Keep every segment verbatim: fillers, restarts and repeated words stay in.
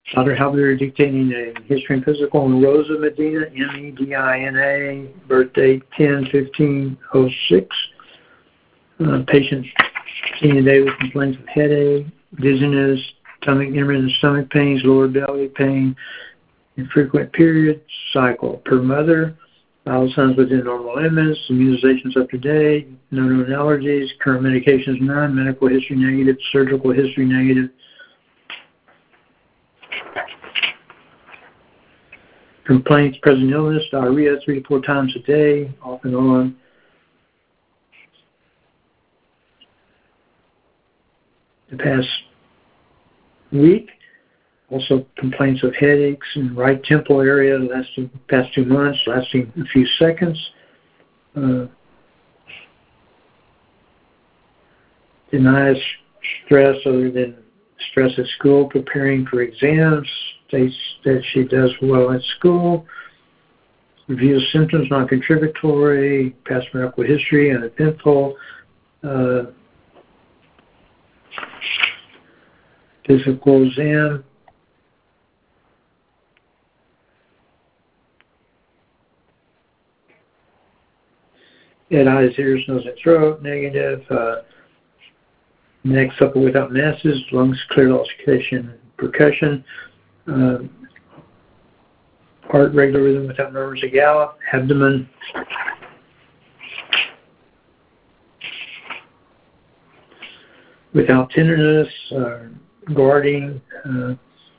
Doctor Halbert dictating a history and physical on Rosa Medina, M E D I N A, birth date ten fifteen oh six. Uh, patient seen today with complaints of headache, dizziness, stomach, intermittent stomach pains, lower belly pain, infrequent period cycle. Per mother, vital signs within normal limits, immunizations up to date, no known allergies, current medications none, medical history negative, surgical history negative. Complaints, present illness, diarrhea three to four times a day, off and on. The past week, also complaints of headaches in right temple area lasting past two months, lasting a few seconds. Uh, denies stress other than stress at school, preparing for exams, states that she does well at school, reviews symptoms, non-contributory, past medical history, uneventful, uh, physical exam, head, eyes, ears, nose, and throat, negative, uh, neck supple without masses, lungs clear, auscultation, percussion, uh, heart regular rhythm without murmurs or gallop, abdomen without tenderness, uh, guarding, uh,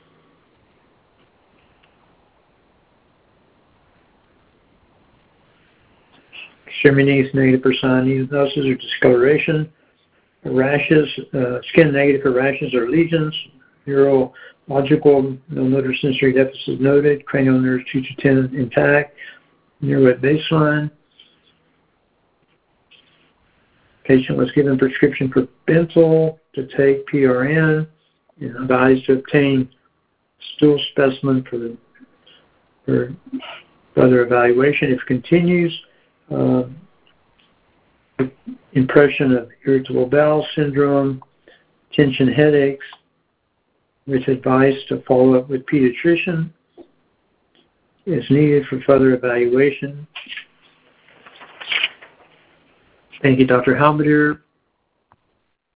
extremities, negative for cyanosis or discoloration, rashes, uh, skin negative for rashes or lesions, neurological, no motor sensory deficit noted, cranial nerves two to ten intact, near at baseline. Patient was given prescription for bentyl to take P R N and advised to obtain stool specimen for, the, for further evaluation. If continues, uh, impression of irritable bowel syndrome, tension headaches, with advice to follow up with pediatrician is needed for further evaluation. Thank you, Doctor Halbert.